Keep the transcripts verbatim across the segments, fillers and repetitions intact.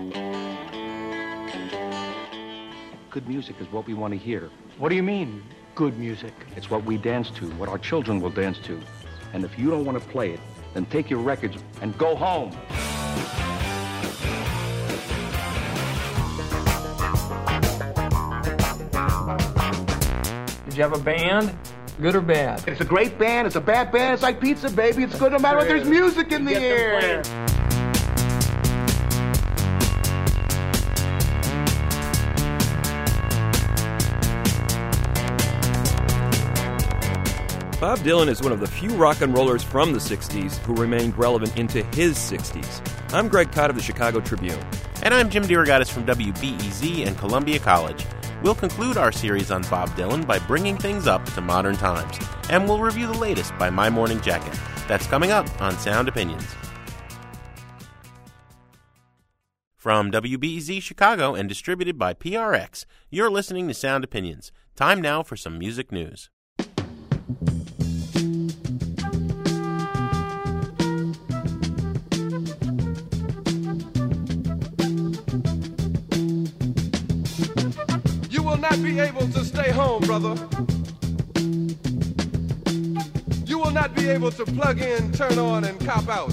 Good music is what we want to hear. What do you mean, good music? It's what we dance to, what our children will dance to. And if you don't want to play it, then take your records and go home. Did you have a band? Good or bad? It's a great band. It's a bad band. It's like pizza, baby. It's good no matter what. There's music in the air. Bob Dylan is one of the few rock and rollers from the sixties who remained relevant into his sixties. I'm Greg Cott of the Chicago Tribune. And I'm Jim DeRogatis from W B E Z and Columbia College. We'll conclude our series on Bob Dylan by bringing things up to modern times. And we'll review the latest by My Morning Jacket. That's coming up on Sound Opinions. From W B E Z Chicago and distributed by P R X, you're listening to Sound Opinions. Time now for some music news. You will not be able to stay home, brother. You will not be able to plug in, turn on, and cop out.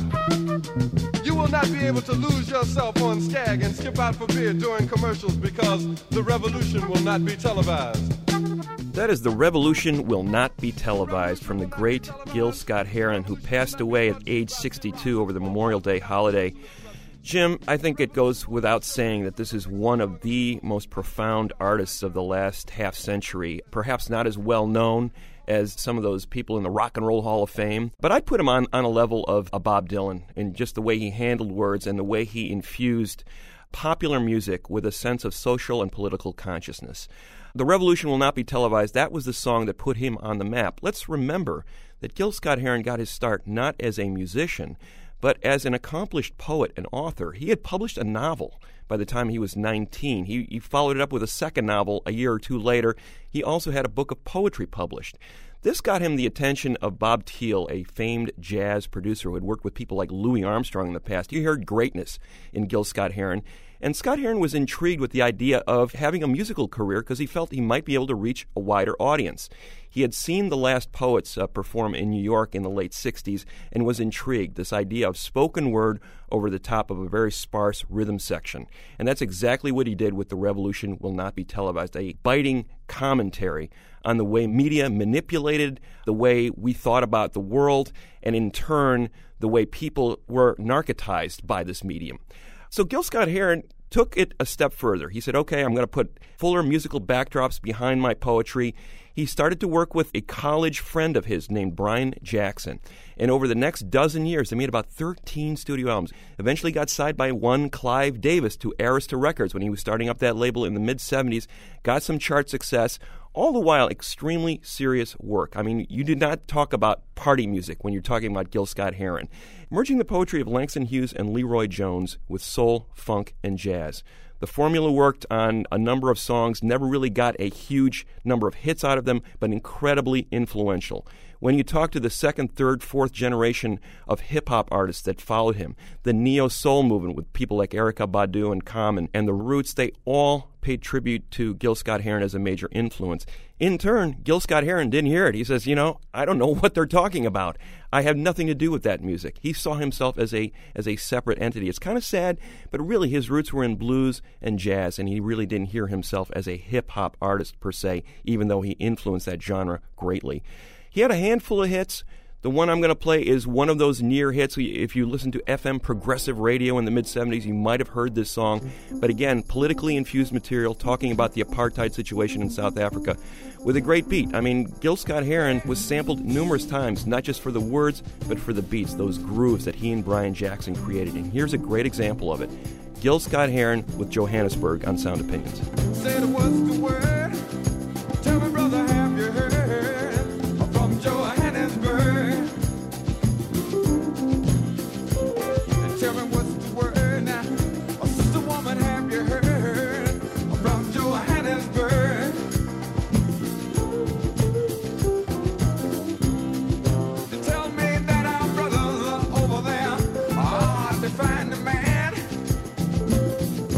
You will not be able to lose yourself on Skag and skip out for beer during commercials because the revolution will not be televised. That is The Revolution Will Not Be Televised from the great Gil Scott-Heron, who passed away at age sixty-two over the Memorial Day holiday. Jim, I think it goes without saying that this is one of the most profound artists of the last half century, perhaps not as well known as some of those people in the Rock and Roll Hall of Fame, but I'd put him on, on a level of a Bob Dylan in just the way he handled words and the way he infused popular music with a sense of social and political consciousness. The Revolution Will Not Be Televised, that was the song that put him on the map. Let's remember that Gil Scott-Heron got his start not as a musician, but as an accomplished poet and author. He had published a novel by the time he was nineteen. He, he followed it up with a second novel a year or two later. He also had a book of poetry published. This got him the attention of Bob Thiel, a famed jazz producer who had worked with people like Louis Armstrong in the past. He heard greatness in Gil Scott-Heron. And Scott-Heron was intrigued with the idea of having a musical career because he felt he might be able to reach a wider audience. He had seen the Last Poets uh, perform in New York in the late sixties and was intrigued, this idea of spoken word over the top of a very sparse rhythm section. And that's exactly what he did with The Revolution Will Not Be Televised, a biting commentary on the way media manipulated the way we thought about the world, and in turn, the way people were narcotized by this medium. So Gil Scott-Heron took it a step further. He said, okay, I'm going to put fuller musical backdrops behind my poetry. He started to work with a college friend of his named Brian Jackson. And over the next dozen years, they made about thirteen studio albums. Eventually got signed by one Clive Davis to Arista Records when he was starting up that label in the mid-seventies. Got some chart success. All the while, extremely serious work. I mean, you did not talk about party music when you're talking about Gil Scott-Heron. Merging the poetry of Langston Hughes and Leroy Jones with soul, funk, and jazz. The formula worked on a number of songs, never really got a huge number of hits out of them, but incredibly influential. When you talk to the second, third, fourth generation of hip-hop artists that followed him, the neo-soul movement with people like Erykah Badu and Common, and the Roots, they all paid tribute to Gil Scott-Heron as a major influence. In turn, Gil Scott-Heron didn't hear it. He says, you know, I don't know what they're talking about. I have nothing to do with that music. He saw himself as a as a separate entity. It's kind of sad, but really his roots were in blues and jazz, and he really didn't hear himself as a hip-hop artist per se, even though he influenced that genre greatly. He had a handful of hits. The one I'm going to play is one of those near hits. If you listen to F M progressive radio in the mid-seventies, you might have heard this song. But again, politically infused material talking about the apartheid situation in South Africa with a great beat. I mean, Gil Scott-Heron was sampled numerous times, not just for the words, but for the beats, those grooves that he and Brian Jackson created. And here's a great example of it. Gil Scott-Heron with Johannesburg on Sound Opinions. Said what's the word? Tell me, brother, have you heard from Johannesburg? And tell me what's the word now? Oh, sister woman, have you heard from Johannesburg? They tell me that our brothers over there are to find a man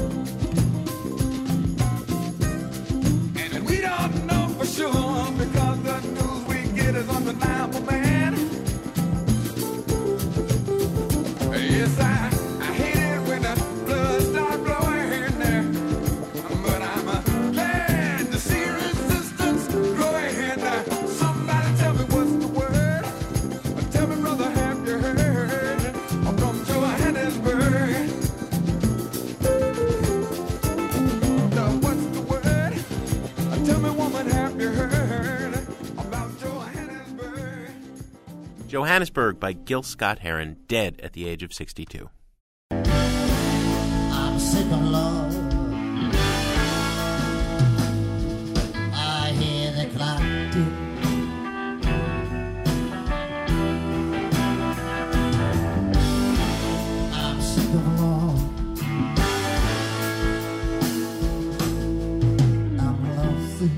Johannesburg by Gil Scott-Heron, dead at the age of sixty-two. I'm sick of love. I hear the clock tick. I'm sick of love. I'm lovesick.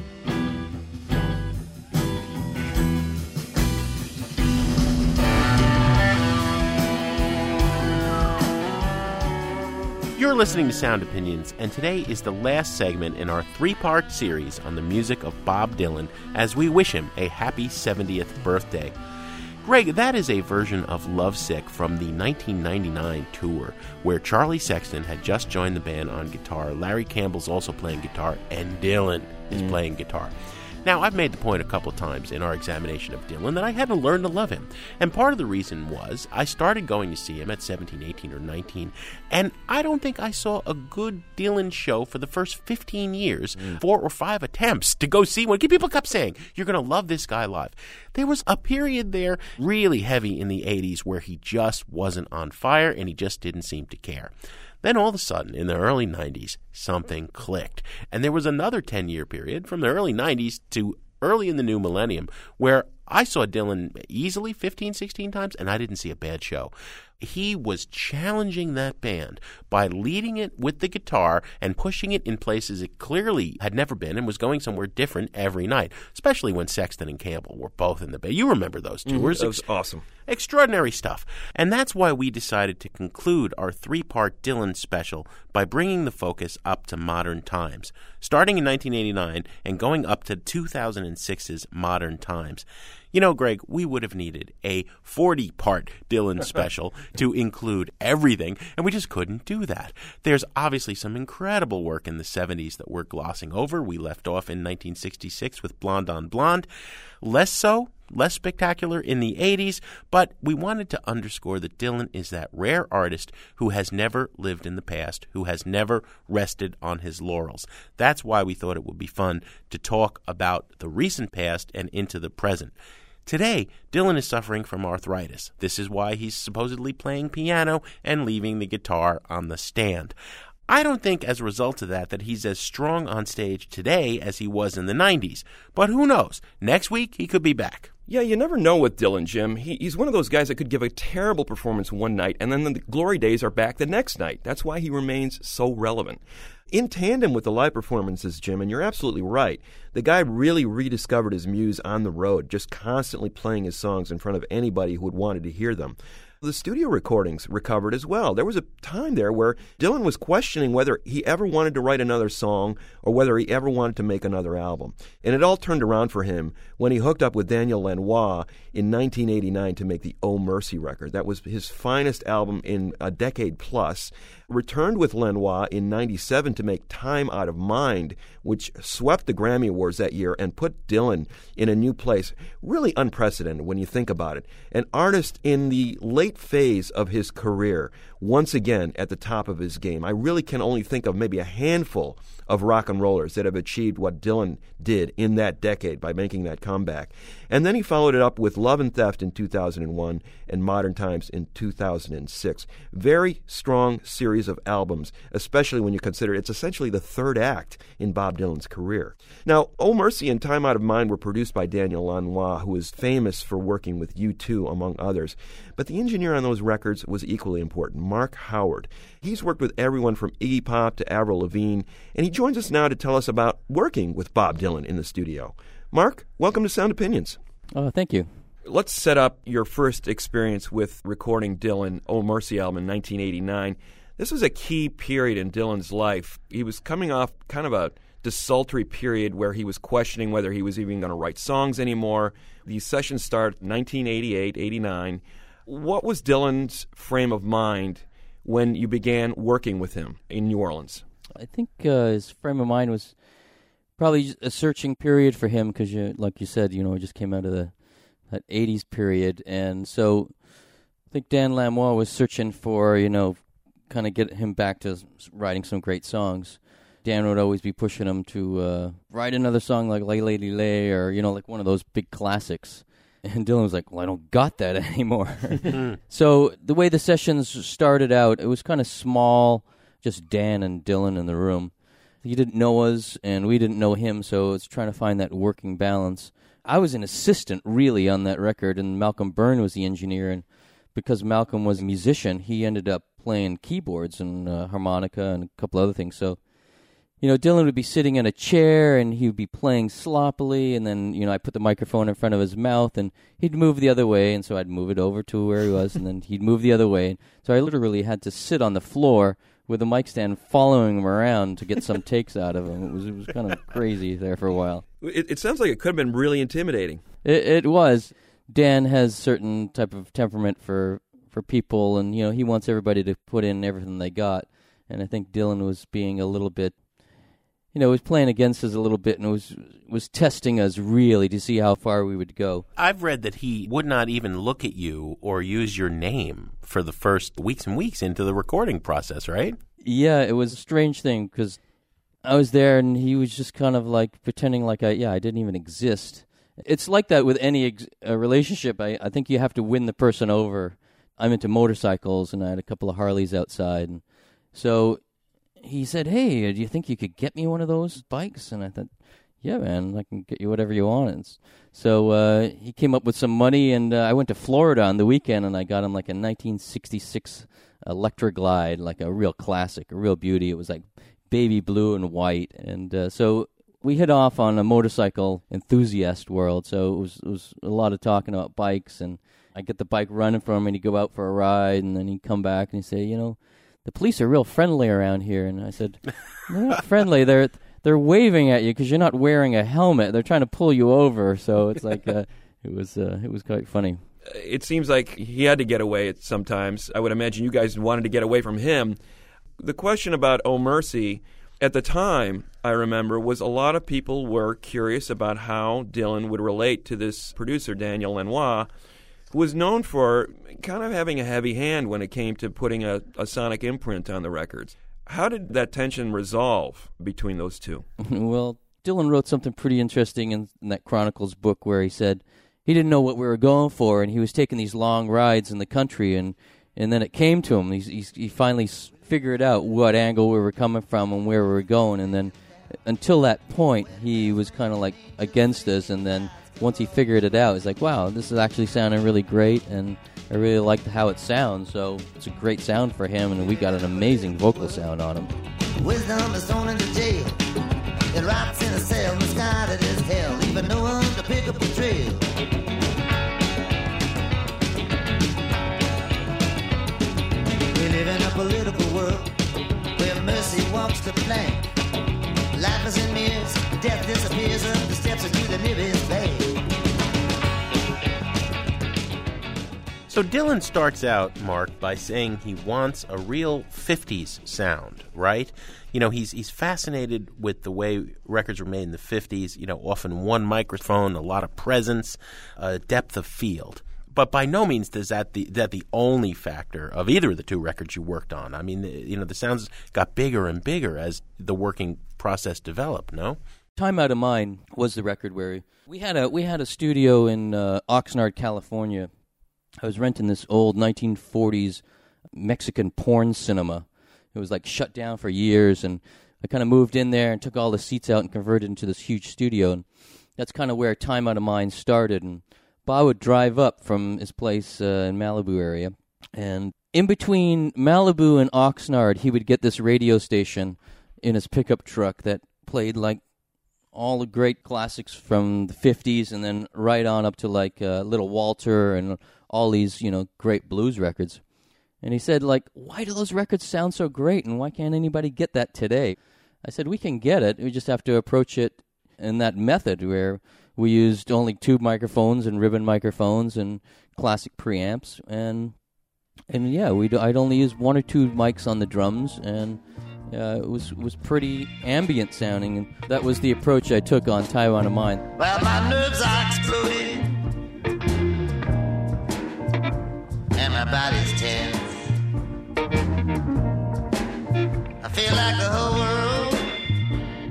You're listening to Sound Opinions, and today is the last segment in our three-part series on the music of Bob Dylan as we wish him a happy seventieth birthday. Greg, that is a version of Lovesick from the nineteen ninety-nine tour, where Charlie Sexton had just joined the band on guitar, Larry Campbell's also playing guitar, and Dylan is mm. playing guitar. Now, I've made the point a couple of times in our examination of Dylan that I had to learn to love him. And part of the reason was I started going to see him at seventeen, eighteen, or nineteen, and I don't think I saw a good Dylan show for the first fifteen years, mm. four or five attempts to go see one. People kept saying, you're going to love this guy live. There was a period there really heavy in the eighties where he just wasn't on fire and he just didn't seem to care. Then all of a sudden, in the early nineties, something clicked. And there was another ten-year period from the early nineties to early in the new millennium where I saw Dylan easily fifteen, sixteen times, and I didn't see a bad show. He was challenging that band by leading it with the guitar and pushing it in places it clearly had never been and was going somewhere different every night, especially when Sexton and Campbell were both in the band. You remember those tours. Mm, that was awesome. Extraordinary stuff. And that's why we decided to conclude our three-part Dylan special by bringing the focus up to modern times, starting in nineteen eighty-nine and going up to two thousand six's modern times. You know, Greg, we would have needed a forty-part Dylan special to include everything, and we just couldn't do that. There's obviously some incredible work in the seventies that we're glossing over. We left off in nineteen sixty-six with Blonde on Blonde. Less so, less spectacular in the eighties, but we wanted to underscore that Dylan is that rare artist who has never lived in the past, who has never rested on his laurels. That's why we thought it would be fun to talk about the recent past and into the present. Today, Dylan is suffering from arthritis. This is why he's supposedly playing piano and leaving the guitar on the stand. I don't think as a result of that that he's as strong on stage today as he was in the nineties. But who knows? Next week, he could be back. Yeah, you never know with Dylan, Jim. He, he's one of those guys that could give a terrible performance one night, and then the glory days are back the next night. That's why he remains so relevant. In tandem with the live performances, Jim, and you're absolutely right, the guy really rediscovered his muse on the road, just constantly playing his songs in front of anybody who had wanted to hear them. The studio recordings recovered as well. There was a time there where Dylan was questioning whether he ever wanted to write another song or whether he ever wanted to make another album. And it all turned around for him when he hooked up with Daniel Lanois in nineteen eighty-nine to make the Oh Mercy record. That was his finest album in a decade plus. Returned with Lanois in ninety-seven to make Time Out of Mind, which swept the Grammy Awards that year and put Dylan in a new place. Really unprecedented when you think about it. An artist in the late phase of his career, once again at the top of his game. I really can only think of maybe a handful of rock and rollers that have achieved what Dylan did in that decade by making that comeback. And then he followed it up with Love and Theft in two thousand one and Modern Times in two thousand six. Very strong series of albums, especially when you consider it's essentially the third act in Bob Dylan's career. Now, Oh Mercy and Time Out of Mind were produced by Daniel Lanois, who is famous for working with U two, among others. But the engineer on those records was equally important, Mark Howard. He's worked with everyone from Iggy Pop to Avril Lavigne, and he joins us now to tell us about working with Bob Dylan in the studio. Mark, welcome to Sound Opinions. Oh, thank you. Let's set up your first experience with recording Dylan, Oh Mercy album in nineteen eighty-nine. This was a key period in Dylan's life. He was coming off kind of a desultory period where he was questioning whether he was even going to write songs anymore. These sessions start nineteen eighty-eight, eighty-nine. What was Dylan's frame of mind when you began working with him in New Orleans? I think uh, his frame of mind was probably a searching period for him because, like you said, you know, he just came out of the that eighties period. And so I think Dan Lanois was searching for, you know, kind of get him back to writing some great songs. Dan would always be pushing him to uh, write another song like Lay Lady Lay or, you know, like one of those big classics. And Dylan was like, well, I don't got that anymore. So the way the sessions started out, it was kind of small, just Dan and Dylan in the room. He didn't know us, and we didn't know him, so it's trying to find that working balance. I was an assistant, really, on that record, and Malcolm Byrne was the engineer, and because Malcolm was a musician, he ended up playing keyboards and uh, harmonica and a couple other things. So, you know, Dylan would be sitting in a chair, and he would be playing sloppily, and then, you know, I put the microphone in front of his mouth, and he'd move the other way, and so I'd move it over to where he was, and then he'd move the other way. So I literally had to sit on the floor with a mic stand following him around to get some takes out of him. It was it was kind of crazy there for a while. It, it sounds like it could have been really intimidating. It, it was. Dan has certain type of temperament for, for people, and you know he wants everybody to put in everything they got. And I think Dylan was being a little bit, you know, was playing against us a little bit, and was was testing us really to see how far we would go. I've read that he would not even look at you or use your name for the first weeks and weeks into the recording process, right? Yeah, it was a strange thing because I was there and he was just kind of like pretending like I, yeah, I didn't even exist. It's like that with any ex- uh, relationship. I, I think you have to win the person over. I'm into motorcycles, and I had a couple of Harleys outside, and so he said, hey, do you think you could get me one of those bikes? And I thought, yeah, man, I can get you whatever you want. And so uh, he came up with some money, and uh, I went to Florida on the weekend, and I got him like a nineteen sixty-six Electra Glide, like a real classic, a real beauty. It was like baby blue and white. And uh, so we hit off on a motorcycle enthusiast world, so it was, it was a lot of talking about bikes, and I get the bike running for him, and he'd go out for a ride, and then he'd come back, and he'd say, you know, the police are real friendly around here. And I said, they're not friendly. They're they're waving at you because you're not wearing a helmet. They're trying to pull you over. So it's like uh, it was uh, it was quite funny. It seems like he had to get away at sometimes. I would imagine you guys wanted to get away from him. The question about Oh Mercy, at the time, I remember, was a lot of people were curious about how Dylan would relate to this producer, Daniel Lanois, who was known for kind of having a heavy hand when it came to putting a, a sonic imprint on the records. How did that tension resolve between those two? Well, Dylan wrote something pretty interesting in, in that Chronicles book where he said he didn't know what we were going for, and he was taking these long rides in the country, and, and then it came to him. He's, he's, he finally figured out what angle we were coming from and where we were going, and then until that point, he was kind of like against us, and then once he figured it out, he's like, wow, this is actually sounding really great, and I really like how it sounds, so it's a great sound for him, and we got an amazing vocal sound on him. Wisdom is thrown into jail. It rots in a cell, misguided as hell, leaving no one to pick up the trail. We live in a political world where mercy walks the plank. Life is in mirrors, death disappears up the steps into the nearest bay. So Dylan starts out, Mark, by saying he wants a real fifties sound, right? You know, he's he's fascinated with the way records were made in the fifties, you know, often one microphone, a lot of presence, uh, depth of field. But by no means is that the that the only factor of either of the two records you worked on. I mean, you know, the sounds got bigger and bigger as the working process developed, no? Time Out of Mind was the record where we had a we had a studio in uh, Oxnard, California. I was renting this old nineteen forties Mexican porn cinema. It was like shut down for years, and I kind of moved in there and took all the seats out and converted it into this huge studio, and that's kind of where Time Out of Mind started. And Bob would drive up from his place uh, in Malibu area, and in between Malibu and Oxnard, he would get this radio station in his pickup truck that played like all the great classics from the fifties, and then right on up to like uh, Little Walter and all these, you know, great blues records. And he said, like, why do those records sound so great, and why can't anybody get that today? I said, we can get it. We just have to approach it in that method where we used only tube microphones and ribbon microphones and classic preamps. And, and yeah, we'd, I'd only use one or two mics on the drums, and uh, it was was pretty ambient sounding. And that was the approach I took on Time Out of Mind. Well, my nerves are exploding, and my body's tense. I feel like the whole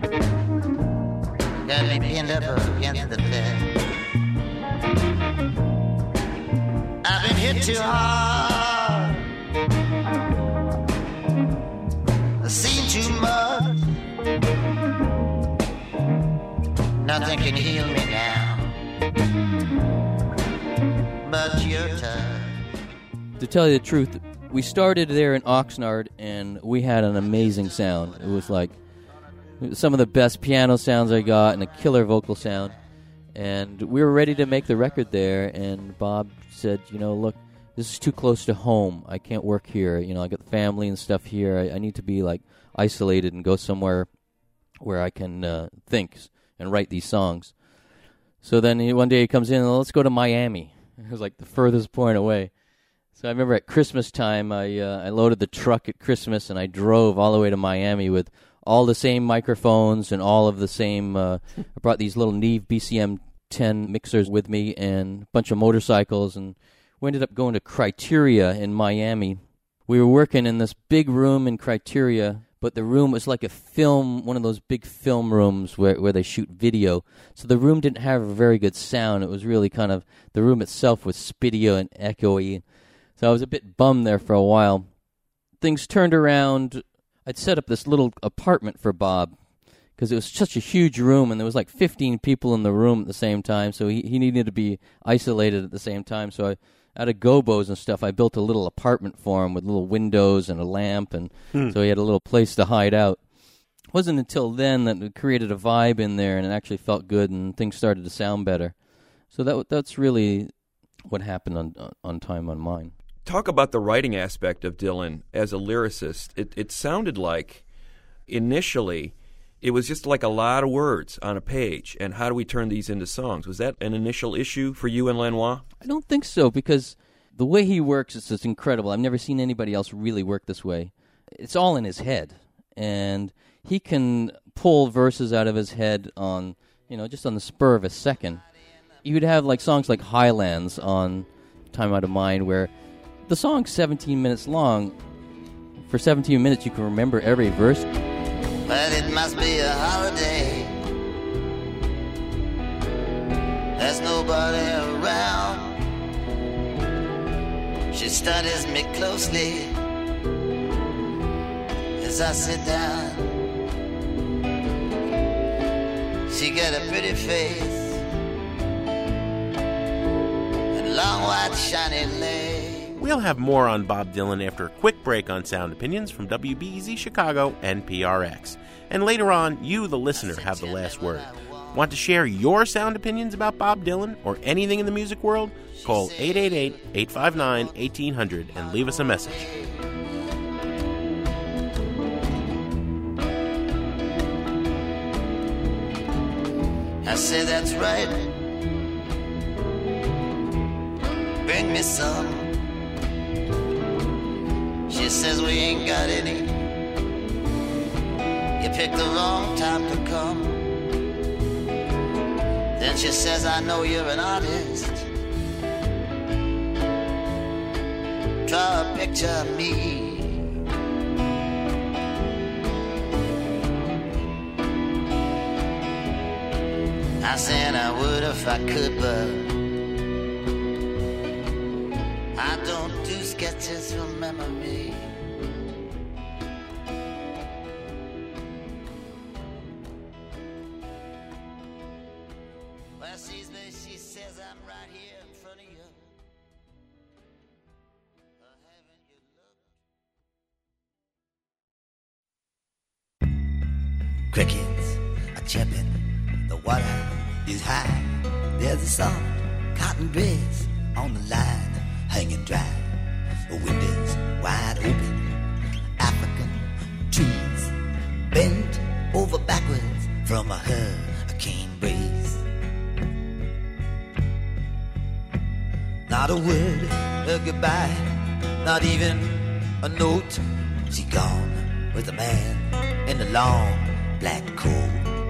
world got me pinned up against the fence. too hard. I've seen too much. Nothing can heal me now but your touch. To tell you the truth, we started there in Oxnard, and we had an amazing sound. It was like it was some of the best piano sounds I got and a killer vocal sound. And we were ready to make the record there, and Bob said, you know, look, this is too close to home. I can't work here. You know, I got the family and stuff here. I, I need to be, like, isolated and go somewhere where I can uh, think and write these songs. So then he, one day he comes in, and let's go to Miami. It was like the furthest point away. So I remember at Christmas time, I uh, I loaded the truck at Christmas, and I drove all the way to Miami with all the same microphones and all of the same, uh, I brought these little Neve B C M ten mixers with me and a bunch of motorcycles, and we ended up going to Criteria in Miami. We were working in this big room in Criteria, but the room was like a film, one of those big film rooms where, where they shoot video. So the room didn't have a very good sound. It was really kind of, the room itself was spitty and echoey. So I was a bit bummed there for a while. Things turned around. I'd set up this little apartment for Bob because it was such a huge room, and there was like fifteen people in the room at the same time, so he, he needed to be isolated at the same time. So I, out of gobos and stuff, I built a little apartment for him with little windows and a lamp, and hmm. so he had a little place to hide out. It wasn't until then that it created a vibe in there, and it actually felt good, and things started to sound better. So that that's really what happened on on Time on Mine. Talk about the writing aspect of Dylan as a lyricist. It, it sounded like initially it was just like a lot of words on a page, and how do we turn these into songs? Was that an initial issue for you and Lanois? I don't think so, because the way he works is just incredible. I've never seen anybody else really work this way. It's all in his head, and he can pull verses out of his head on, you know, just on the spur of a second. You would have like songs like Highlands on Time Out of Mind, where the song's seventeen minutes long. For seventeen minutes, you can remember every verse. But it must be a holiday. There's nobody around. She studies me closely as I sit down. She got a pretty face and long white shiny legs. We'll have more on Bob Dylan after a quick break on Sound Opinions from W B E Z Chicago and P R X. And later on, you, the listener, have the last word. Want to share your sound opinions about Bob Dylan or anything in the music world? Call eight eight eight, eight five nine, one eight hundred and leave us a message. I say that's right. Bring me some. She says we ain't got any. You picked the wrong time to come. Then she says, I know you're an artist. Draw a picture of me. I said I would if I could, but I don't do sketches from memory. Well, she's me, she says I'm right here in front of you. Or haven't you looked? Crickets are chirping, the water is high. There's a soft cotton dress on the line, hanging dry. The windows wide open. African trees bent over backwards from a hurricane breeze. Not a word of goodbye, not even a note. She gone with the man in the long black coat.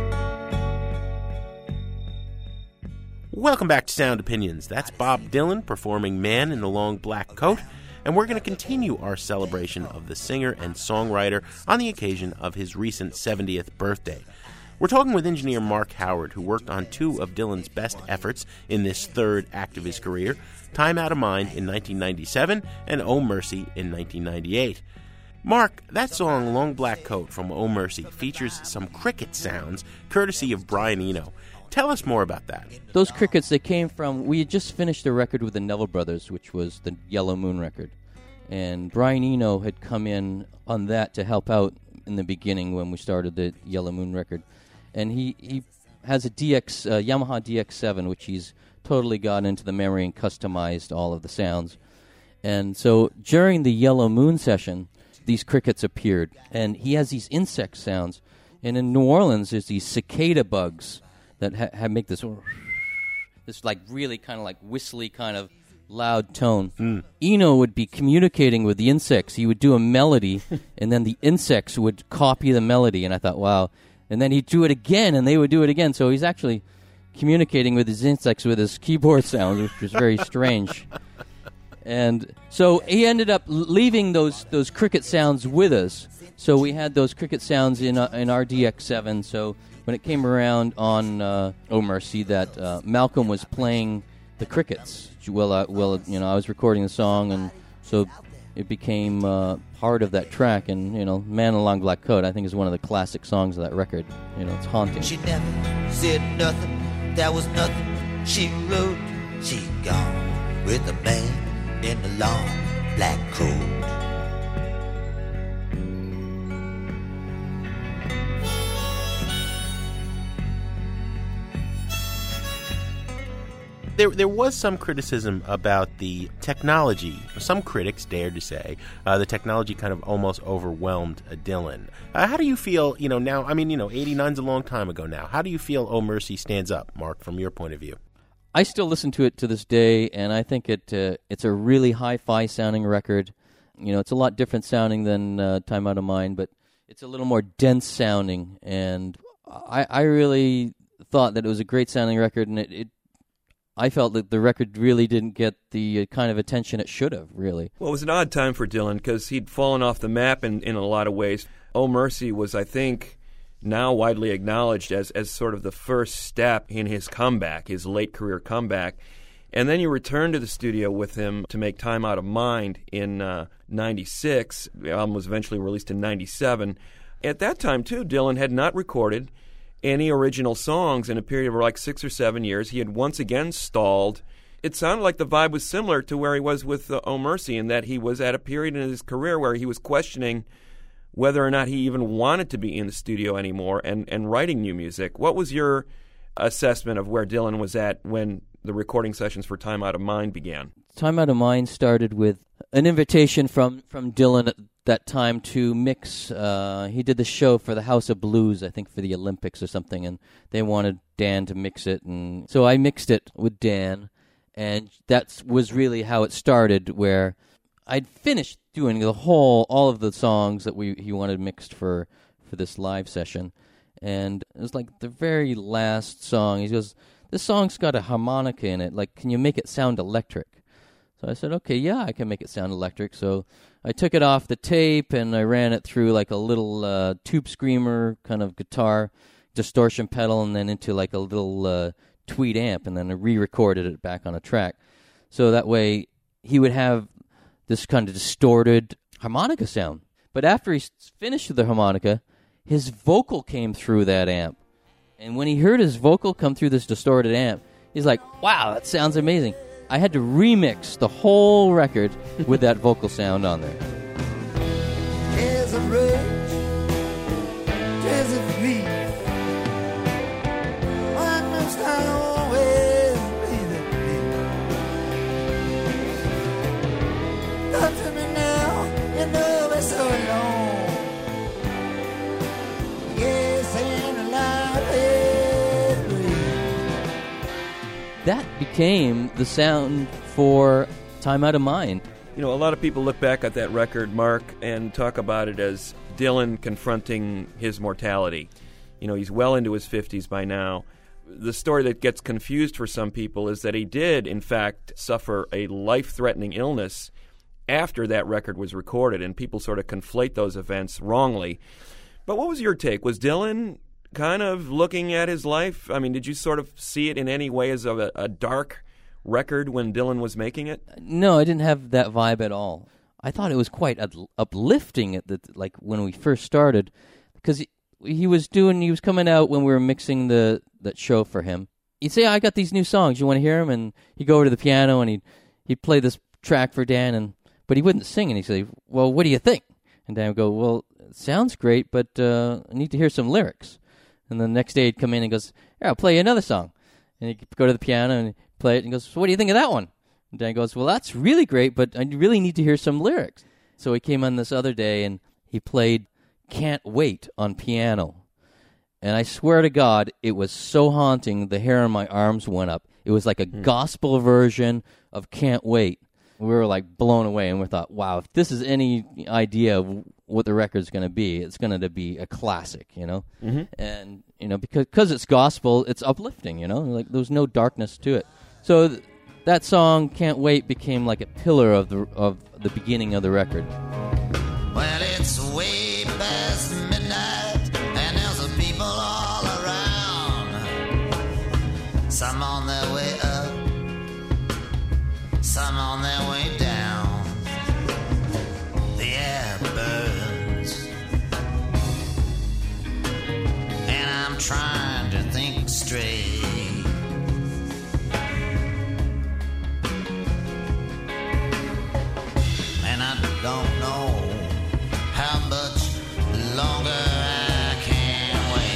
Welcome back to Sound Opinions. That's Bob Dylan performing Man in the Long Black Coat, and we're going to continue our celebration of the singer and songwriter on the occasion of his recent seventieth birthday. We're talking with engineer Mark Howard, who worked on two of Dylan's best efforts in this third act of his career, Time Out of Mind in nineteen ninety-seven and Oh Mercy in nineteen ninety-eight. Mark, that song Long Black Coat from Oh Mercy features some cricket sounds courtesy of Brian Eno. Tell us more about that. Those crickets, they came from, we had just finished a record with the Neville Brothers, which was the Yellow Moon record. And Brian Eno had come in on that to help out in the beginning when we started the Yellow Moon record. And he, he has a D X, uh, Yamaha D X seven, which he's totally got into the memory and customized all of the sounds. And so during the Yellow Moon session, these crickets appeared. And he has these insect sounds. And in New Orleans, there's these cicada bugs that ha- ha- make this, this like really kind of like whistly kind of loud tone. Mm. Eno would be communicating with the insects. He would do a melody, and then the insects would copy the melody. And I thought, wow. And then he'd do it again, and they would do it again. So he's actually communicating with his insects with his keyboard sounds, which was very strange. And so he ended up leaving those those cricket sounds with us. So we had those cricket sounds in uh, in our D X seven. So when it came around on uh, Oh Mercy, that uh, Malcolm was playing the crickets. Well, uh, well, you know, I was recording the song, and so it became uh, part of that track. And you know, Man in a Long Black Coat, I think, is one of the classic songs of that record. You know, it's haunting. She never said nothing. That was nothing. She wrote. She gone with a man in a long black coat. There, there was some criticism about the technology. Some critics dared to say uh, the technology kind of almost overwhelmed uh, Dylan. Uh, how do you feel, you know, now, I mean, you know, eighty-nine's a long time ago now. How do you feel Oh Mercy stands up, Mark, from your point of view? I still listen to it to this day, and I think it uh, it's a really hi-fi sounding record. You know, it's a lot different sounding than uh, Time Out of Mind, but it's a little more dense sounding, and I, I really thought that it was a great sounding record, and it, it I felt that the record really didn't get the kind of attention it should have, really. Well, it was an odd time for Dylan because he'd fallen off the map in, in a lot of ways. Oh Mercy was, I think, now widely acknowledged as, as sort of the first step in his comeback, his late career comeback. And then you returned to the studio with him to make Time Out of Mind in uh, ninety-six. The album was eventually released in ninety-seven. At that time, too, Dylan had not recorded any original songs in a period of like six or seven years. He had once again stalled. It sounded like the vibe was similar to where he was with uh, Oh Mercy, in that he was at a period in his career where he was questioning whether or not he even wanted to be in the studio anymore and, and writing new music. What was your assessment of where Dylan was at when the recording sessions for Time Out of Mind began? Time Out of Mind started with an invitation from, from Dylan at that time to mix. Uh, he did the show for the House of Blues, I think for the Olympics or something, and they wanted Dan to mix it. And so I mixed it with Dan, and that was really how it started, where I'd finished doing the whole, all of the songs that we he wanted mixed for, for this live session. And it was like the very last song. He goes, this song's got a harmonica in it. Like, can you make it sound electric? So I said, okay, yeah, I can make it sound electric. So I took it off the tape and I ran it through like a little uh, tube screamer kind of guitar distortion pedal and then into like a little uh, tweed amp, and then I re-recorded it back on a track. So that way he would have this kind of distorted harmonica sound. But after he finished with the harmonica, his vocal came through that amp. And when he heard his vocal come through this distorted amp, he's like, wow, that sounds amazing. I had to remix the whole record with that vocal sound on there. There's a rush, there's a free. I must always be the free. Come to me now, you know it's so long. Yes, and a life is breathe. That became the sound for Time Out of Mind. You know, a lot of people look back at that record, Mark, and talk about it as Dylan confronting his mortality. You know, he's well into his fifties by now. The story that gets confused for some people is that he did, in fact, suffer a life-threatening illness after that record was recorded, and people sort of conflate those events wrongly. But what was your take? Was Dylan kind of looking at his life? I mean, did you sort of see it in any way as a, a dark record when Dylan was making it? No, I didn't have that vibe at all. I thought it was quite up- uplifting at the like when we first started, because he, he was doing he was coming out when we were mixing the that show for him. He'd say, "I got these new songs. You want to hear them?" And he'd go over to the piano and he'd he'd play this track for Dan, and but he wouldn't sing. And he'd say, "Well, what do you think?" And Dan would go, "Well, it sounds great, but uh, I need to hear some lyrics." And the next day he'd come in and goes, "Here, I'll play you another song." And he'd go to the piano and play it, and he goes, "So what do you think of that one?" And Dan goes, "Well, that's really great, but I really need to hear some lyrics." So he came on this other day, and he played Can't Wait on piano. And I swear to God, it was so haunting, the hair on my arms went up. It was like a mm. gospel version of Can't Wait. We were like blown away, and we thought, wow, if this is any idea of what the record's going to be, it's going to be a classic, you know? Mm-hmm. And, you know, because cause it's gospel, it's uplifting, you know? Like, there was no darkness to it. So th- that song, Can't Wait, became like a pillar of the of the beginning of the record. Well, it's way past midnight, and there's a people all around. Some on their way up, some on their way down. The air burns, and I'm trying to think straight. And I don't know how much longer I can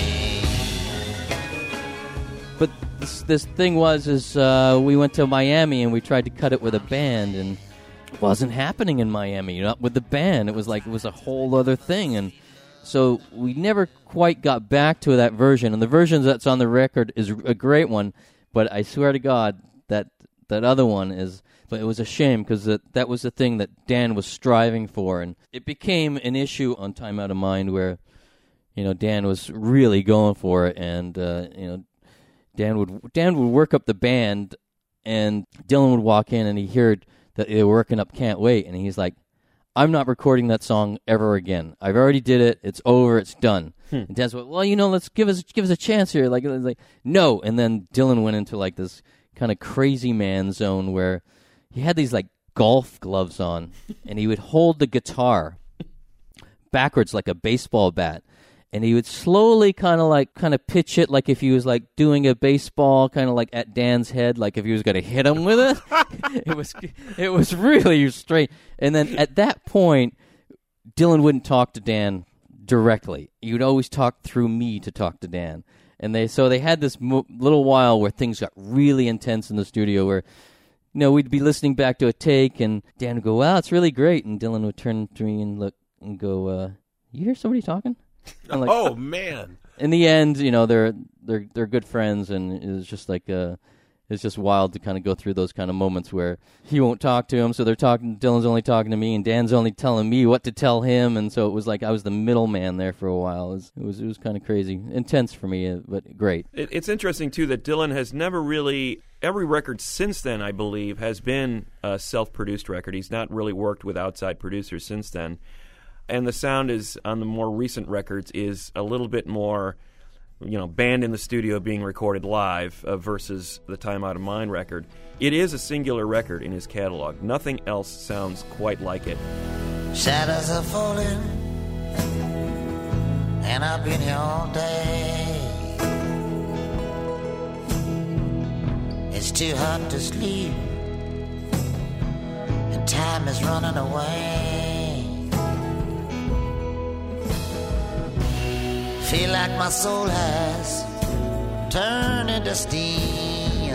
wait. But this this thing was is uh, we went to Miami and we tried to cut it with a band, and it wasn't happening in Miami. Not with the band. It was like it was a whole other thing, and so we never quite got back to that version. And the version that's on the record is a great one, but I swear to God that that other one is. But it was a shame because that, that was the thing that Dan was striving for. And it became an issue on Time Out of Mind where, you know, Dan was really going for it. And, uh, you know, Dan would Dan would work up the band, and Dylan would walk in and he heard that they were working up Can't Wait. And he's like, "I'm not recording that song ever again. I've already did it. It's over. It's done." Hmm. And Dan's like, "Well, you know, let's give us give us a chance here." Like, like no. And then Dylan went into like this kind of crazy man zone where he had these, like, golf gloves on, and he would hold the guitar backwards like a baseball bat, and he would slowly kind of, like, kind of pitch it like if he was, like, doing a baseball kind of, like, at Dan's head, like if he was going to hit him with it. it was it was really strange. And then at that point, Dylan wouldn't talk to Dan directly. He would always talk through me to talk to Dan. And they so they had this mo- little while where things got really intense in the studio where, you know, we'd be listening back to a take, and Dan would go, "Wow, it's really great." And Dylan would turn to me and look and go, uh, "You hear somebody talking?" I'm like, oh, man. In the end, you know, they're they're they're good friends, and it's just like uh, it's just wild to kind of go through those kind of moments where he won't talk to him, so they're talking. Dylan's only talking to me, and Dan's only telling me what to tell him, and so it was like I was the middleman there for a while. It was it was, it was kind of crazy, intense for me, but great. It, it's interesting too that Dylan has never really. Every record since then, I believe, has been a self-produced record. He's not really worked with outside producers since then. And the sound is on the more recent records is a little bit more, you know, band in the studio being recorded live uh, versus the Time Out of Mind record. It is a singular record in his catalog. Nothing else sounds quite like it. Shadows are falling, and I've been here all day. It's too hot to sleep, and time is running away. Feel like my soul has turned into steam.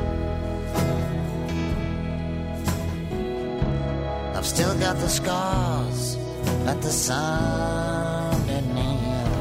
I've still got the scars like the sun in me.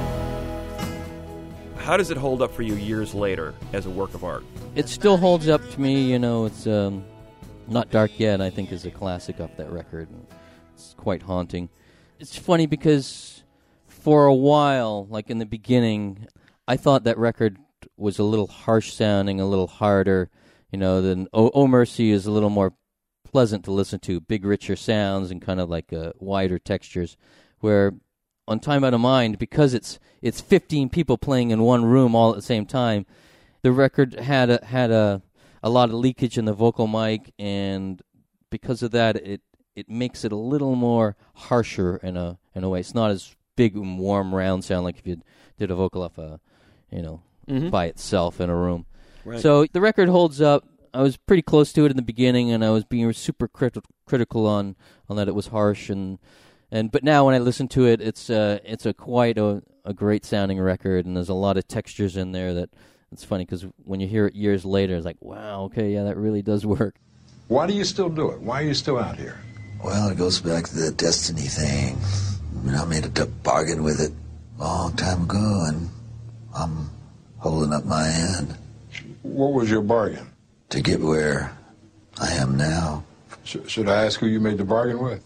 How does it hold up for you years later as a work of art? It still holds up to me, you know. It's um, Not Dark Yet, I think, is a classic off that record. It's quite haunting. It's funny because for a while, like in the beginning, I thought that record was a little harsh sounding, a little harder, you know, than Oh, oh Mercy is a little more pleasant to listen to, big, richer sounds and kind of like uh, wider textures, where on Time Out of Mind, because it's it's fifteen people playing in one room all at the same time, the record had a, had a a lot of leakage in the vocal mic, and because of that, it it makes it a little more harsher in a in a way. It's not as big and warm round sound like if you did a vocal off a, you know, mm-hmm. by itself in a room. Right. So the record holds up. I was pretty close to it in the beginning, and I was being super crit- critical on, on that it was harsh, and and but now when I listen to it, it's uh it's a quite a, a great sounding record, and there's a lot of textures in there that it's funny because when you hear it years later, it's like, wow, okay, yeah, that really does work. Why do you still do it? Why are you still out here? Well, it goes back to the destiny thing. I mean, I made a t- bargain with it a long time ago, and I'm holding up my end. What was your bargain? To get where I am now. Sh- should I ask who you made the bargain with?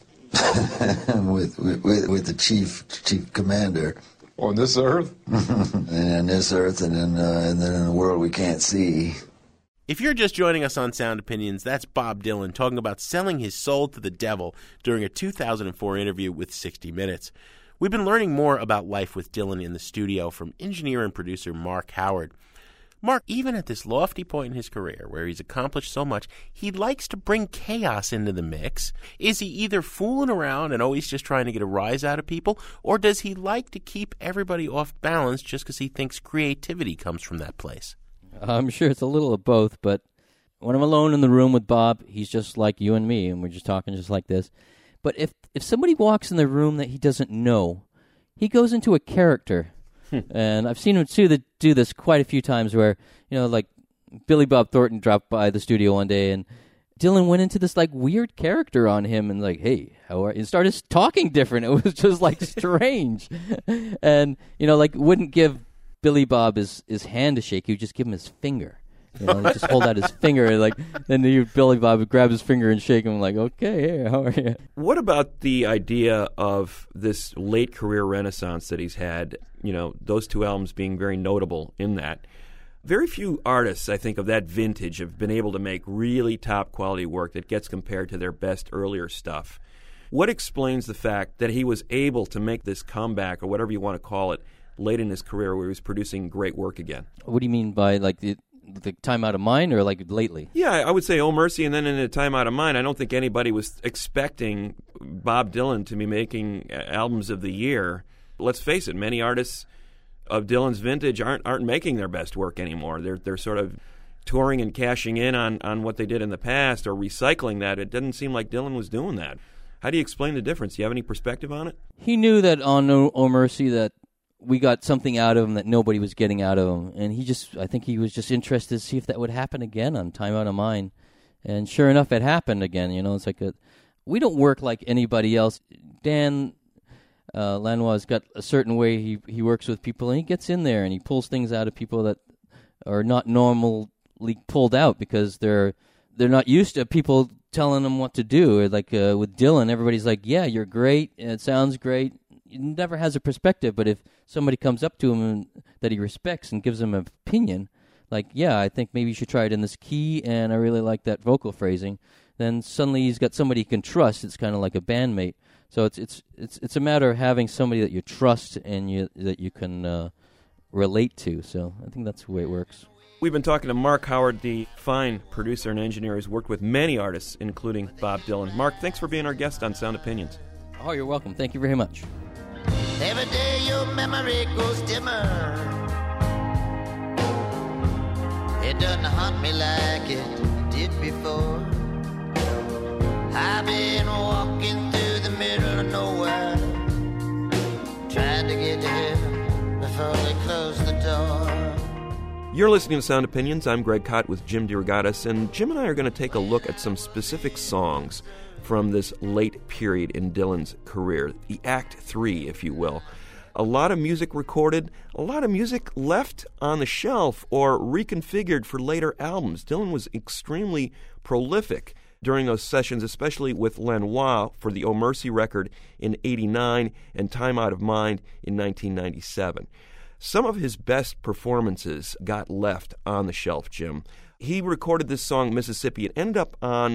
with, with with the chief chief commander. On this earth? And on this earth, and then uh, and then in the world we can't see. If you're just joining us on Sound Opinions, that's Bob Dylan talking about selling his soul to the devil during a two thousand four interview with sixty minutes. We've been learning more about life with Dylan in the studio from engineer and producer Mark Howard. Mark, even at this lofty point in his career where he's accomplished so much, he likes to bring chaos into the mix. Is he either fooling around and always just trying to get a rise out of people, or does he like to keep everybody off balance just because he thinks creativity comes from that place? I'm sure it's a little of both, but when I'm alone in the room with Bob, he's just like you and me, and we're just talking just like this. But if if somebody walks in the room that he doesn't know, he goes into a character. And I've seen him do, the, do this quite a few times where, you know, like Billy Bob Thornton dropped by the studio one day and Dylan went into this like weird character on him and like, hey, how are you? And started talking different. It was just like strange. And, you know, like wouldn't give Billy Bob his, his hand to shake. He would just give him his finger. You know, just hold out his finger, and like then the Billy Bob would grab his finger and shake him, like, okay, hey, how are you? What about the idea of this late career renaissance that he's had? You know, those two albums being very notable in that. Very few artists, I think, of that vintage have been able to make really top quality work that gets compared to their best earlier stuff. What explains the fact that he was able to make this comeback, or whatever you want to call it, late in his career where he was producing great work again? What do you mean by like the the Time Out of Mind, or like lately? Yeah, I would say Oh Mercy, and then in a Time Out of Mind. I don't think anybody was expecting Bob Dylan to be making albums of the year. Let's face it, many artists of Dylan's vintage aren't aren't making their best work anymore. They're they're sort of touring and cashing in on, on what they did in the past or recycling that. It didn't seem like Dylan was doing that. How do you explain the difference? Do you have any perspective on it? He knew that on Oh, oh Mercy that we got something out of him that nobody was getting out of him. And he just, I think he was just interested to see if that would happen again on Time Out of Mind. And sure enough, it happened again. You know, it's like a, we don't work like anybody else. Dan uh, Lanois got a certain way he, he works with people, and he gets in there and he pulls things out of people that are not normally pulled out because they're they're not used to people telling them what to do. Like uh, with Dylan, everybody's like, yeah, you're great, and it sounds great. He never has a perspective, but if somebody comes up to him and, that he respects and gives him an opinion, like, yeah, I think maybe you should try it in this key, and I really like that vocal phrasing, then suddenly he's got somebody he can trust. It's kind of like a bandmate. So it's it's it's it's a matter of having somebody that you trust and you that you can uh, relate to. So I think that's the way it works. We've been talking to Mark Howard, the fine producer and engineer who's worked with many artists, including Bob Dylan. Mark, thanks for being our guest on Sound Opinions. Oh, you're welcome. Thank you very much. Every day your memory goes dimmer. It doesn't haunt me like it did before. I've been walking through the middle of nowhere, trying to get to heaven before they close the door. You're listening to Sound Opinions. I'm Greg Kot with Jim DeRogatis, and Jim and I are going to take a look at some specific songs from this late period in Dylan's career, the Act Three, if you will. A lot of music recorded, a lot of music left on the shelf or reconfigured for later albums. Dylan was extremely prolific during those sessions, especially with Lanois for the Oh Mercy record in eighty-nine and Time Out of Mind in nineteen ninety-seven. Some of his best performances got left on the shelf, Jim. He recorded this song, Mississippi. It ended up on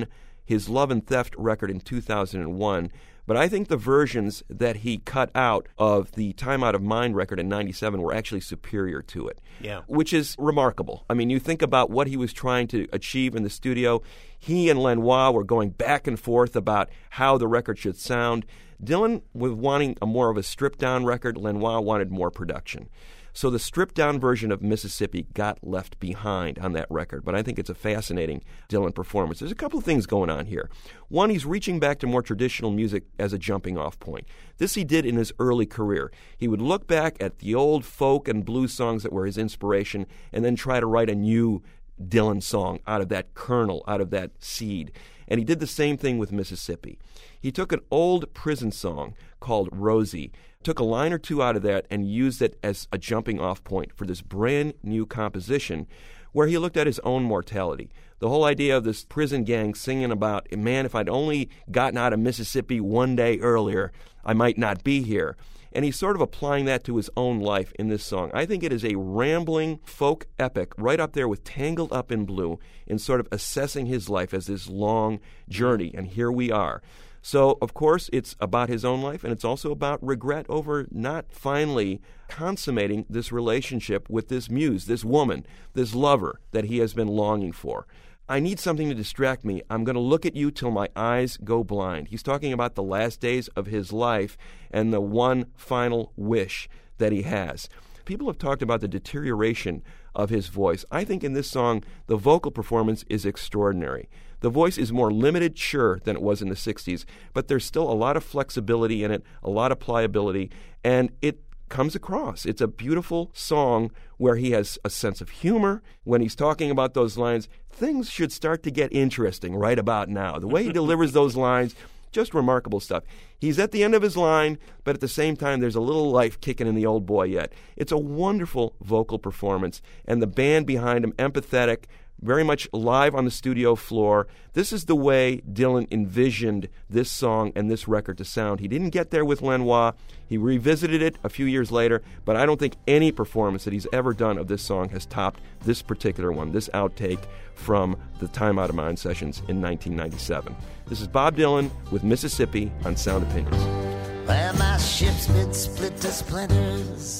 his Love and Theft record in two thousand one. But I think the versions that he cut out of the Time Out of Mind record in ninety-seven were actually superior to it, yeah. which is remarkable. I mean, you think about what he was trying to achieve in the studio. He and Lanois were going back and forth about how the record should sound. Dylan was wanting a more of a stripped-down record. Lanois wanted more production. So the stripped-down version of Mississippi got left behind on that record, but I think it's a fascinating Dylan performance. There's a couple of things going on here. One, he's reaching back to more traditional music as a jumping-off point. This he did in his early career. He would look back at the old folk and blues songs that were his inspiration and then try to write a new Dylan song out of that kernel, out of that seed. And he did the same thing with Mississippi. He took an old prison song called Rosie, took a line or two out of that and used it as a jumping-off point for this brand-new composition where he looked at his own mortality. The whole idea of this prison gang singing about, man, if I'd only gotten out of Mississippi one day earlier, I might not be here. And he's sort of applying that to his own life in this song. I think it is a rambling folk epic right up there with Tangled Up in Blue in sort of assessing his life as this long journey. And here we are. So, of course, it's about his own life, and it's also about regret over not finally consummating this relationship with this muse, this woman, this lover that he has been longing for. I need something to distract me. I'm going to look at you till my eyes go blind. He's talking about the last days of his life and the one final wish that he has. People have talked about the deterioration of his voice. I think in this song, the vocal performance is extraordinary. The voice is more limited, sure, than it was in the sixties, but there's still a lot of flexibility in it, a lot of pliability, and it comes across. It's a beautiful song where he has a sense of humor. When he's talking about those lines, things should start to get interesting right about now. The way he delivers those lines, just remarkable stuff. He's at the end of his line, but at the same time, there's a little life kicking in the old boy yet. It's a wonderful vocal performance, and the band behind him, empathetic, very much live on the studio floor. This is the way Dylan envisioned this song and this record to sound. He didn't get there with Lanois. He revisited it a few years later, but I don't think any performance that he's ever done of this song has topped this particular one, this outtake from the Time Out of Mind sessions in nineteen ninety-seven. This is Bob Dylan with Mississippi on Sound Opinions. Well, my ship's been split to splinters.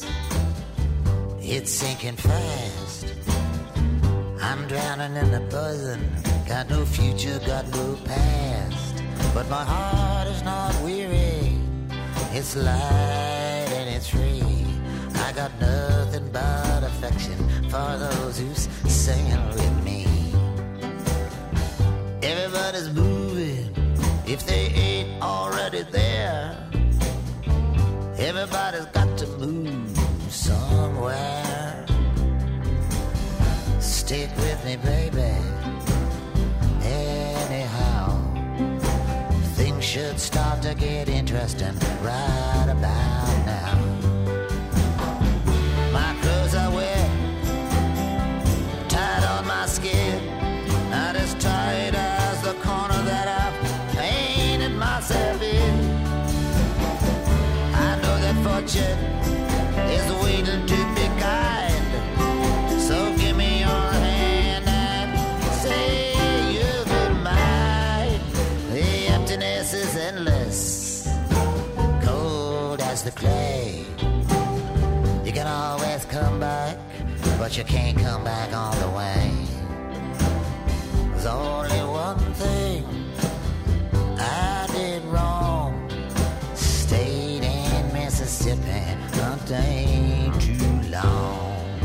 It's sinking fast. I'm drowning in the poison. Got no future, got no past. But my heart is not weary. It's light and it's free. I got nothing but affection for those who's singing with me. Everybody's moving if they ain't already there. Everybody's got to move somewhere. Stick with me, baby. Anyhow, things should start to get interesting right about now. My clothes are wet, tied on my skin, not as tight as the corner that I've painted myself in. I know that fortune is waiting to be kind, so give me your hand and say you'll be mine. The emptiness is endless, cold as the clay. You can always come back, but you can't come back all the way. There's only one thing I did wrong. Stayed in Mississippi a day too long.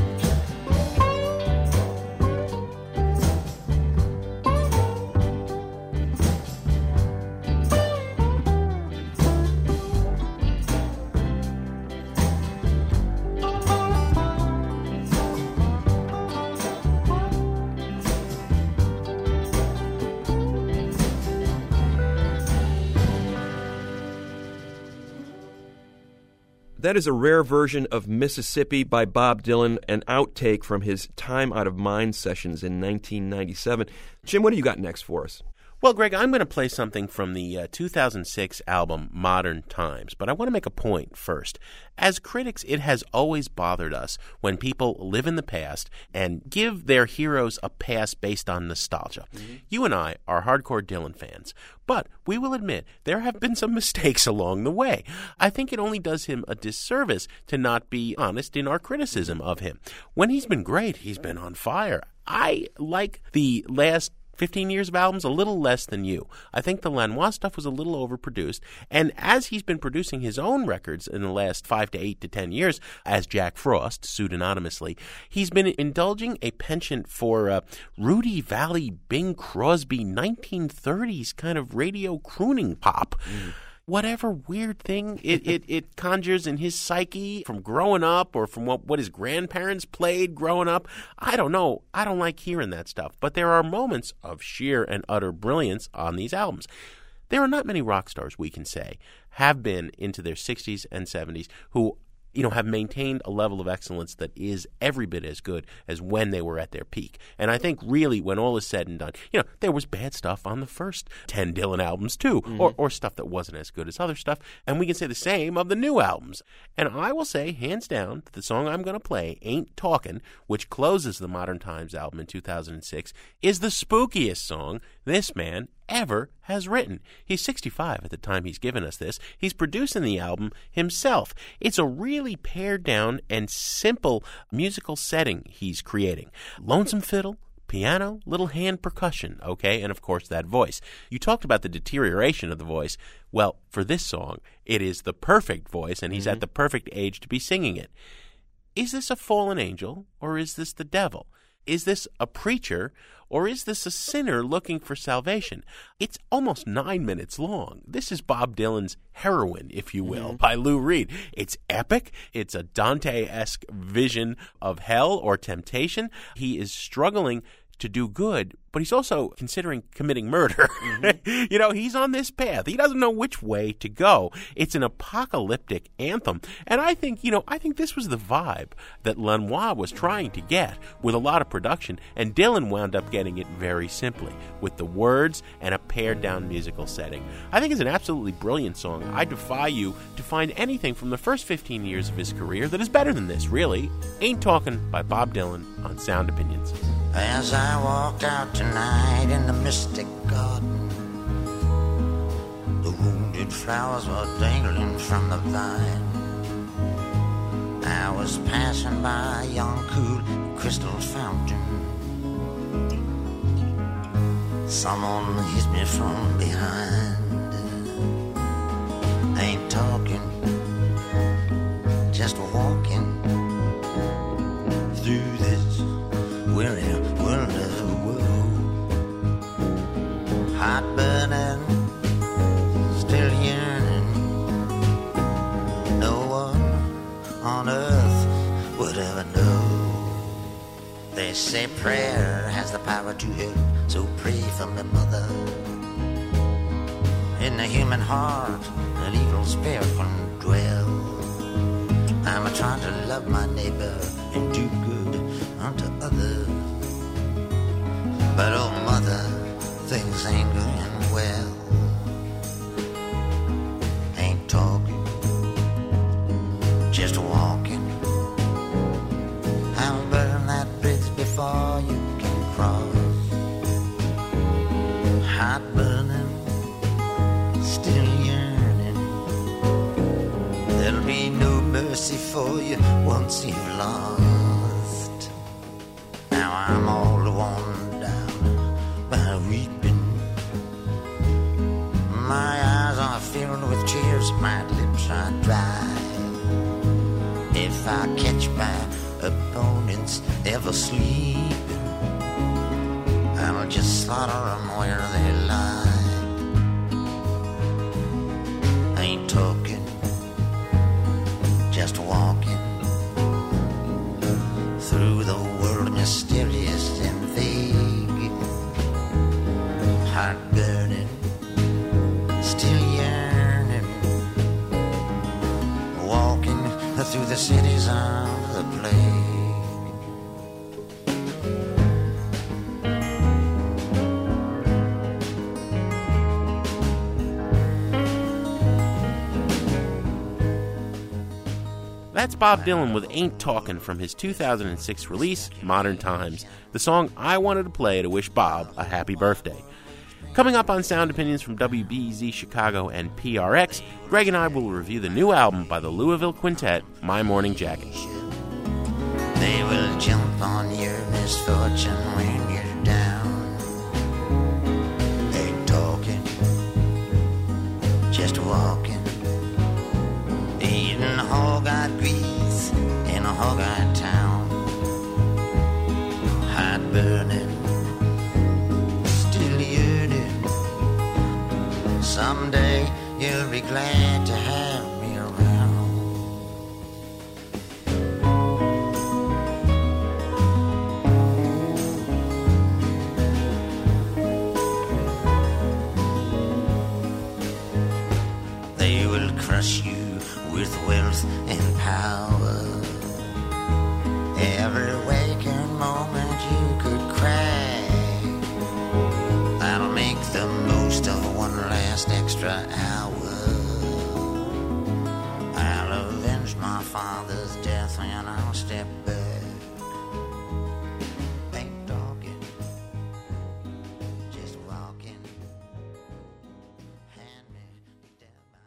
That is a rare version of Mississippi by Bob Dylan, an outtake from his Time Out of Mind sessions in nineteen ninety-seven. Jim, what do you got next for us? Well, Greg, I'm going to play something from the uh, two thousand six album Modern Times, but I want to make a point first. As critics, it has always bothered us when people live in the past and give their heroes a pass based on nostalgia. Mm-hmm. You and I are hardcore Dylan fans, but we will admit there have been some mistakes along the way. I think it only does him a disservice to not be honest in our criticism of him. When he's been great, he's been on fire. I like the last fifteen years of albums a little less than you. I think the Lanois stuff was a little overproduced, and as he's been producing his own records in the last five to eight to ten years, as Jack Frost, pseudonymously, he's been indulging a penchant for uh, Rudy Valley, Bing Crosby, nineteen thirties kind of radio crooning pop. Mm. Whatever weird thing it, it, it conjures in his psyche from growing up or from what, what his grandparents played growing up, I don't know. I don't like hearing that stuff. But there are moments of sheer and utter brilliance on these albums. There are not many rock stars, we can say, have been into their sixties and seventies who, you know, have maintained a level of excellence that is every bit as good as when they were at their peak. And I think really when all is said and done, you know, there was bad stuff on the first ten Dylan albums too, mm-hmm. or, or stuff that wasn't as good as other stuff. And we can say the same of the new albums. And I will say, hands down, that the song I'm going to play, Ain't Talkin', which closes the Modern Times album in two thousand six, is the spookiest song this man ever has written. He's sixty-five at the time he's given us this. He's producing the album himself. It's a really pared down and simple musical setting he's creating. Lonesome fiddle, piano, little hand percussion, okay, and of course that voice. You talked about the deterioration of the voice. Well, for this song, it is the perfect voice, and he's mm-hmm. at the perfect age to be singing it. Is this a fallen angel, or is this the devil? Is this a preacher, or is this a sinner looking for salvation? It's almost nine minutes long. This is Bob Dylan's Heroine, if you will, mm-hmm. by Lou Reed. It's epic. It's a Dante-esque vision of hell or temptation. He is struggling to do good, but he's also considering committing murder. Mm-hmm. You know, he's on this path. He doesn't know which way to go. It's an apocalyptic anthem. And I think, you know, I think this was the vibe that Lanois was trying to get with a lot of production, and Dylan wound up getting it very simply with the words and a pared-down musical setting. I think it's an absolutely brilliant song. I defy you to find anything from the first fifteen years of his career that is better than this, really. Ain't Talkin' by Bob Dylan on Sound Opinions. As I walked out tonight in the mystic garden, the wounded flowers were dangling from the vine. I was passing by a young, cool crystal fountain. Someone hit me from behind. Ain't talking, just walking through this weary world of the world. Heart burning, still yearning. No one on earth would ever know. They say prayer has the power to heal, so pray for me, mother. In the human heart, an evil spirit can dwell. I'm a trying to love my neighbor and do good unto others. But oh mother, things ain't going well. Ain't talking, just walking. I'll burn that bridge before you can cross. Heart burning, still yearning. There'll be no mercy for you once you've lost. Now I'm all worn down by weeping. My eyes are filled with tears, my lips are dry. If I catch my opponents ever sleeping, I'll just slaughter them where they lie. Ain't talking, just walking through the world, mysterious and vague. Heart burning, still yearning. Walking through the cities of the plague. That's Bob Dylan with Ain't Talkin' from his two thousand six release, Modern Times, the song I wanted to play to wish Bob a happy birthday. Coming up on Sound Opinions from W B E Z Chicago and P R X, Greg and I will review the new album by the Louisville Quintet, My Morning Jacket. They will jump on your misfortune when you're down. Ain't talking, just walking, eating hog-eyed grease in a hog-eyed town. Hot burning, still yearning. Someday you'll be glad to have me around. They will crush you with wealth and power. Every waking moment you could cry. I'll make the most of one last extra hour. I'll avenge my father's death and I'll step back. Ain't talking, just walking. Hand me down my...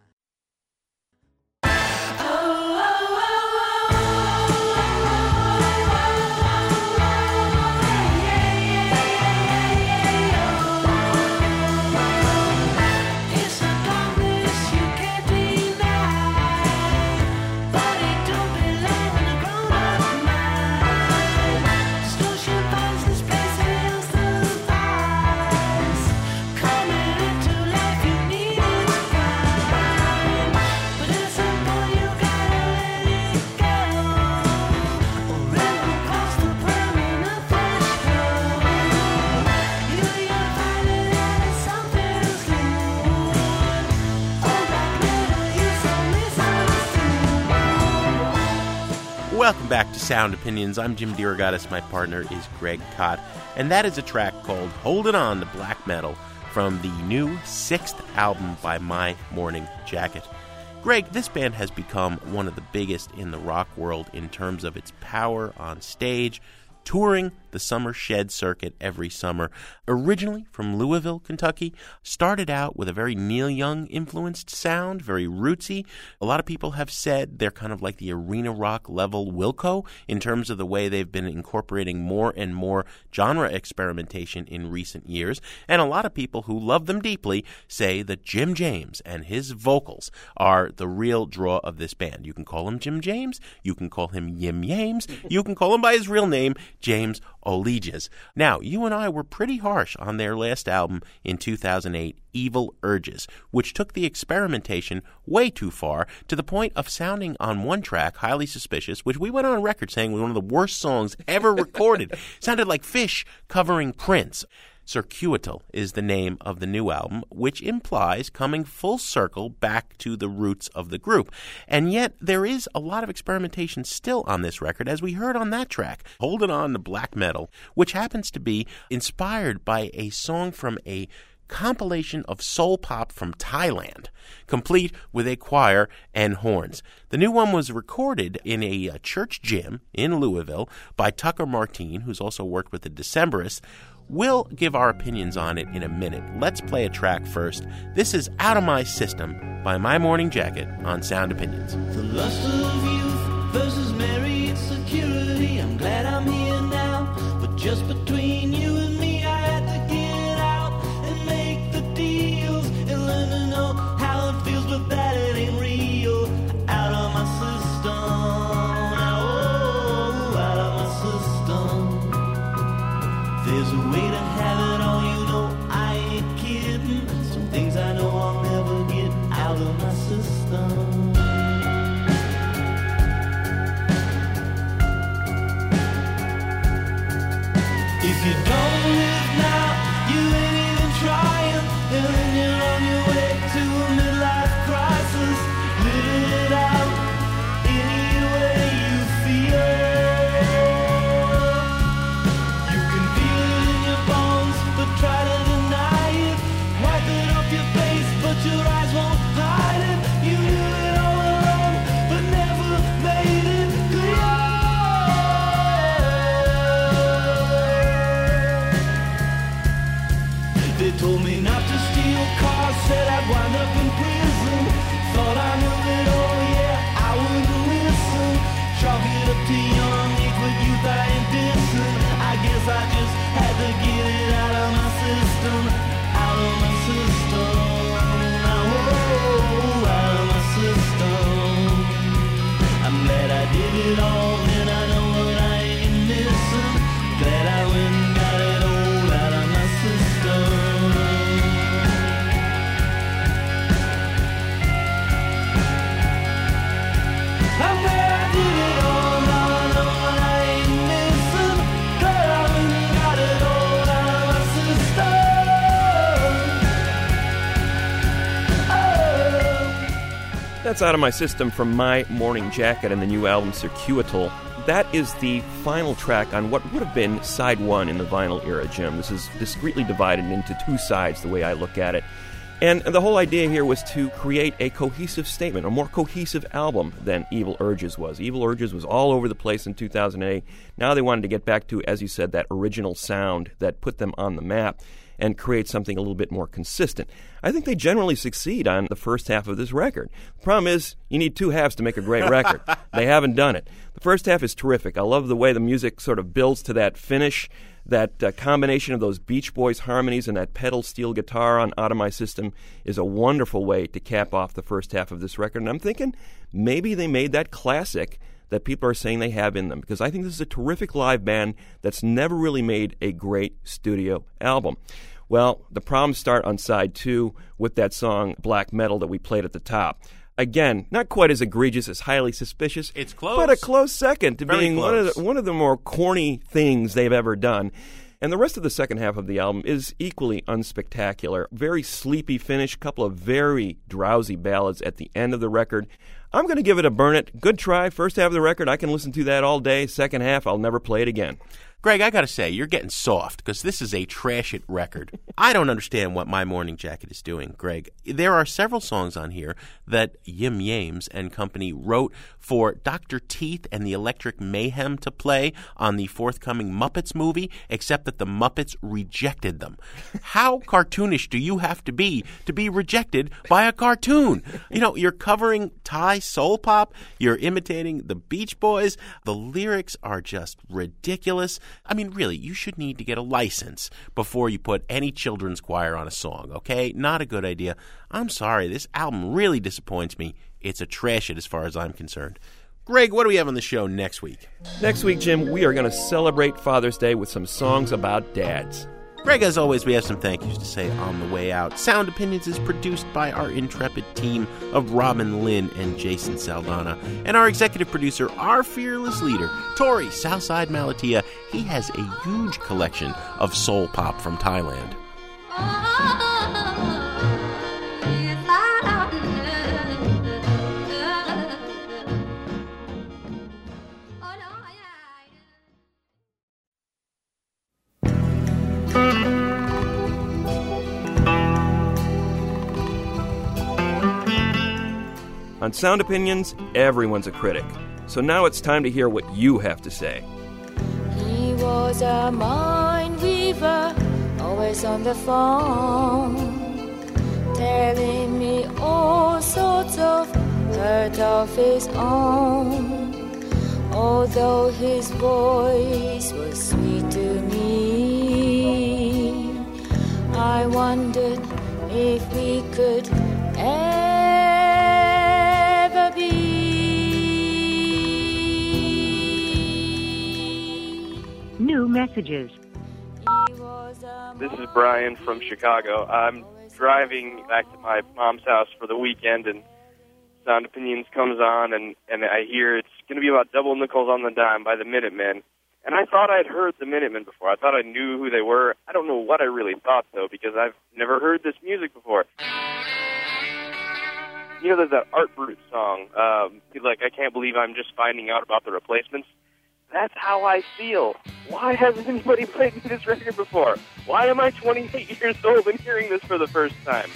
Welcome back to Sound Opinions. I'm Jim DeRogatis. My partner is Greg Kot. And that is a track called Holdin' On to Black Metal from the new sixth album by My Morning Jacket. Greg, this band has become one of the biggest in the rock world in terms of its power on stage, touring the Summer Shed circuit every summer. Originally from Louisville, Kentucky, started out with a very Neil Young-influenced sound, very rootsy. A lot of people have said they're kind of like the arena rock level Wilco in terms of the way they've been incorporating more and more genre experimentation in recent years. And a lot of people who love them deeply say that Jim James and his vocals are the real draw of this band. You can call him Jim James, you can call him Yim Yames, you can call him by his real name, James Olegas. Now, you and I were pretty harsh on their last album in two thousand eight, Evil Urges, which took the experimentation way too far to the point of sounding on one track, Highly Suspicious, which we went on record saying was one of the worst songs ever recorded. Sounded like Fish covering Prince. Circuital is the name of the new album, which implies coming full circle back to the roots of the group. And yet, there is a lot of experimentation still on this record, as we heard on that track, Holdin' On to Black Metal, which happens to be inspired by a song from a compilation of soul pop from Thailand, complete with a choir and horns. The new one was recorded in a, a church gym in Louisville by Tucker Martine, who's also worked with the Decemberists. We'll give our opinions on it in a minute. Let's play a track first. This is Out of My System by My Morning Jacket on Sound Opinions. The lust of youth versus married security. I'm glad I'm here now, but just between you and me, I had to get out and make the deals and learn to know how it feels, but that it ain't real. Out of my system, oh, out of my system. There's a way to have it all, you know I ain't kidding. Some things I know I'll never get out of my system. If you don't live now, you ain't even trying. And then you're on your way to a midlife crisis. Live it out any way you feel. You can feel it in your bones, but try to deny it. Wipe it off your face, but your eyes won't hide it. You knew it all along, but never made it. That's Out of My System from My Morning Jacket and the new album Circuital. That is the final track on what would have been side one in the vinyl era, Jim. This is discreetly divided into two sides, the way I look at it. And the whole idea here was to create a cohesive statement, a more cohesive album than Evil Urges was. Evil Urges was all over the place in two thousand eight. Now they wanted to get back to, as you said, that original sound that put them on the map and create something a little bit more consistent. I think they generally succeed on the first half of this record. The problem is, you need two halves to make a great record. They haven't done it. The first half is terrific. I love the way the music sort of builds to that finish. That uh, combination of those Beach Boys harmonies and that pedal steel guitar on Out of My System is a wonderful way to cap off the first half of this record. And I'm thinking maybe they made that classic that people are saying they have in them, because I think this is a terrific live band that's never really made a great studio album. Well, the problems start on side two with that song Black Metal that we played at the top. Again, not quite as egregious as Highly Suspicious. It's close. But a close second to Very being one of, close. the, one of the more corny things they've ever done. And the rest of the second half of the album is equally unspectacular. Very sleepy finish, couple of very drowsy ballads at the end of the record. I'm going to give it a burn it. Good try. First half of the record, I can listen to that all day. Second half, I'll never play it again. Greg, I got to say, you're getting soft because this is a trash it record. I don't understand what My Morning Jacket is doing, Greg. There are several songs on here that Yim Yames and company wrote for Doctor Teeth and the Electric Mayhem to play on the forthcoming Muppets movie, except that the Muppets rejected them. How cartoonish do you have to be to be rejected by a cartoon? You know, you're covering Thai soul pop, you're imitating the Beach Boys, the lyrics are just ridiculous. I mean, really, you should need to get a license before you put any children's choir on a song, okay? Not a good idea. I'm sorry, this album really disappoints me. It's a trash it as far as I'm concerned. Greg, what do we have on the show next week? Next week, Jim, we are going to celebrate Father's Day with some songs about dads. Greg, as always, we have some thank yous to say on the way out. Sound Opinions is produced by our intrepid team of Robin Lynn and Jason Saldana. And our executive producer, our fearless leader, Tori Southside Malatia. He has a huge collection of soul pop from Thailand. On Sound Opinions, everyone's a critic. So now it's time to hear what you have to say. He was a mind weaver, always on the phone, telling me all sorts of hurt of his own. Although his voice was sweet to me, I wondered if we could ever be. New messages. This is Brian from Chicago. I'm driving back to my mom's house for the weekend, and Sound Opinions comes on, and, and I hear it's going to be about Double Nickels on the Dime by the Minutemen. And I thought I'd heard the Minutemen before. I thought I knew who they were. I don't know what I really thought, though, because I've never heard this music before. You know, there's that Art Brut song, um, like, I can't believe I'm just finding out about the Replacements. That's how I feel. Why hasn't anybody played me this record before? Why am I twenty-eight years old and hearing this for the first time?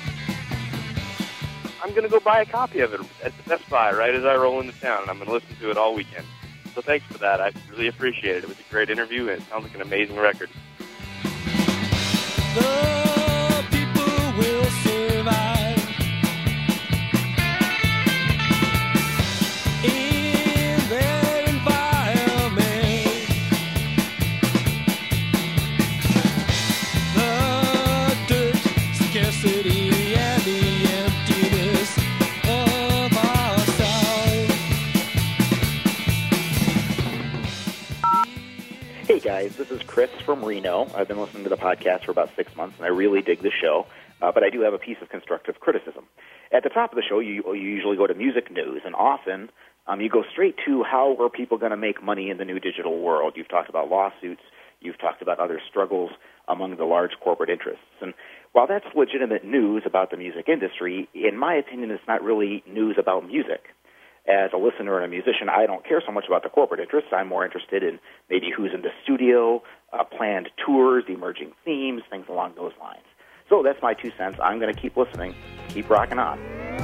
I'm going to go buy a copy of it at the Best Buy right as I roll into town, and I'm going to listen to it all weekend. So thanks for that. I really appreciate it. It was a great interview, and it sounds like an amazing record. The people will survive in their environment. The dirt, scarcity, and the emptiness of our soul. Hey guys, this is Chris from Reno. I've been listening to the podcast for about six months, and I really dig the show, uh, but I do have a piece of constructive criticism. At the top of the show, you, you usually go to music news, and often um, you go straight to how are people going to make money in the new digital world. You've talked about lawsuits. You've talked about other struggles among the large corporate interests. And while that's legitimate news about the music industry, in my opinion, it's not really news about music. As a listener and a musician, I don't care so much about the corporate interests. I'm more interested in maybe who's in the studio, uh, planned tours, emerging themes, things along those lines. So that's my two cents. I'm going to keep listening, keep rocking on.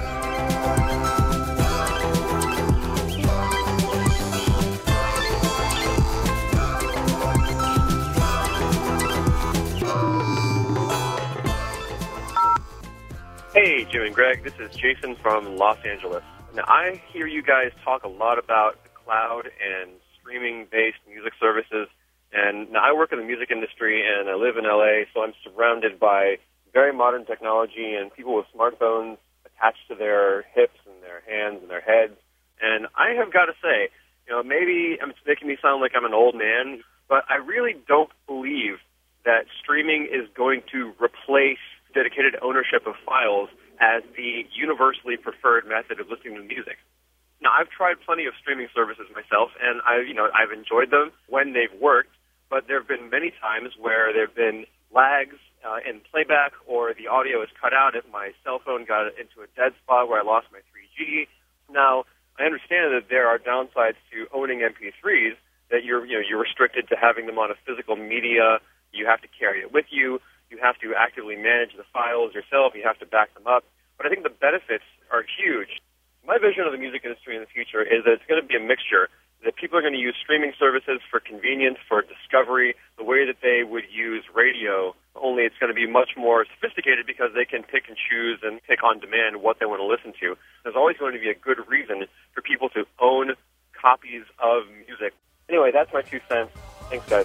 Hey, Jim and Greg, this is Jason from Los Angeles. Now, I hear you guys talk a lot about the cloud and streaming-based music services, and now I work in the music industry and I live in L A, so I'm surrounded by very modern technology and people with smartphones attached to their hips and their hands and their heads. And I have got to say, you know, maybe it's making me sound like I'm an old man, but I really don't believe that streaming is going to replace dedicated ownership of files as the universally preferred method of listening to music. Now, I've tried plenty of streaming services myself, and I, you know, I've enjoyed them when they've worked, but there have been many times where there have been lags uh, in playback, or the audio is cut out if my cell phone got into a dead spot where I lost my three G. Now, I understand that there are downsides to owning M P threes, that you're, you know, you're restricted to having them on a physical media. You have to carry it with you. You have to actively manage the files yourself. You have to back them up. But I think the benefits are huge. My vision of the music industry in the future is that it's going to be a mixture, that people are going to use streaming services for convenience, for discovery, the way that they would use radio, only it's going to be much more sophisticated because they can pick and choose and pick on demand what they want to listen to. There's always going to be a good reason for people to own copies of music. Anyway, that's my two cents. Thanks, guys.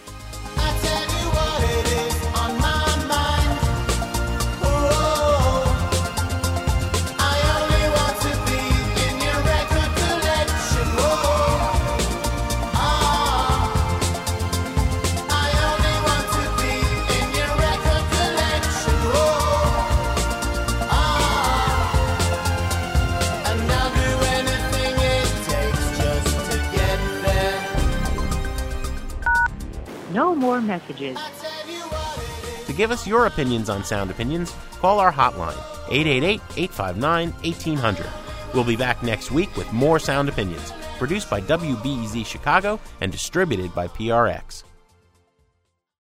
No more messages. To give us your opinions on Sound Opinions, call our hotline, eight eight eight, eight five nine, one eight zero zero. We'll be back next week with more Sound Opinions, produced by W B E Z Chicago and distributed by P R X.